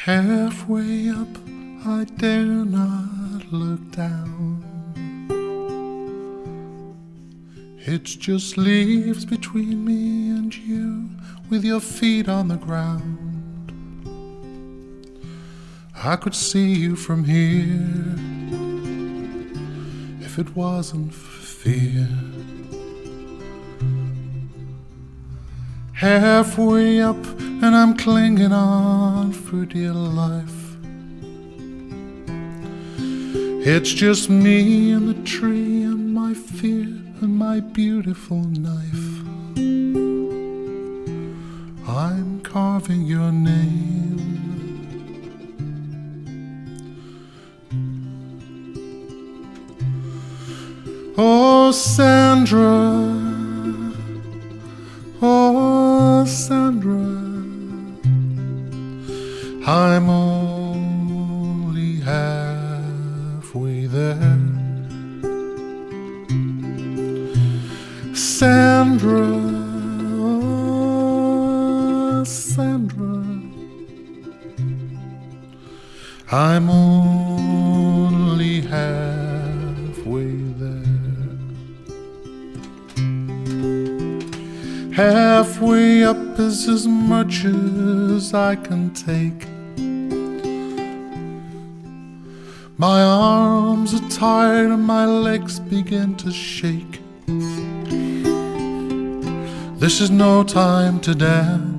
Halfway up, I dare not look down. It's just leaves between me and you, with your feet on the ground. I could see you from here if it wasn't for fear. Halfway up and I'm clinging on for dear life. It's just me and the tree and my fear and my beautiful knife. I'm carving your name. Oh, Sandra, oh, Sandra, I'm only halfway there. Sandra, oh, Sandra, I'm only halfway there. Halfway up is as much as I can take. My arms are tired and my legs begin to shake. This is no time to dance.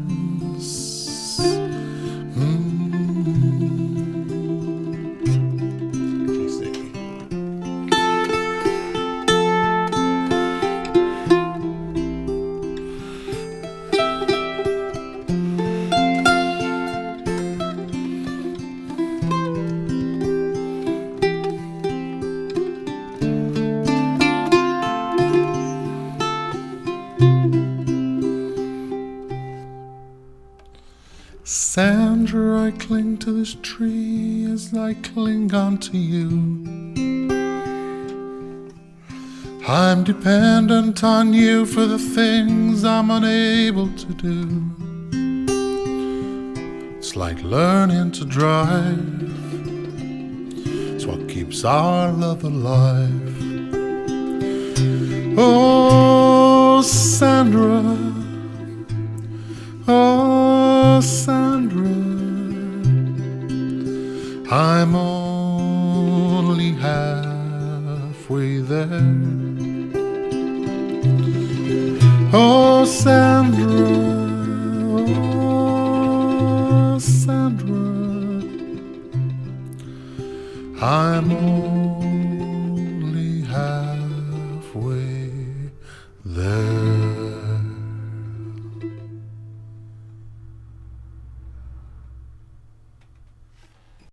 Sandra, I cling to this tree as I cling onto you. I'm dependent on you for the things I'm unable to do. It's like learning to drive. It's what keeps our love alive. Oh, Sandra, oh, Sandra, I'm only halfway there. Oh, Sandra, oh, Sandra, I'm only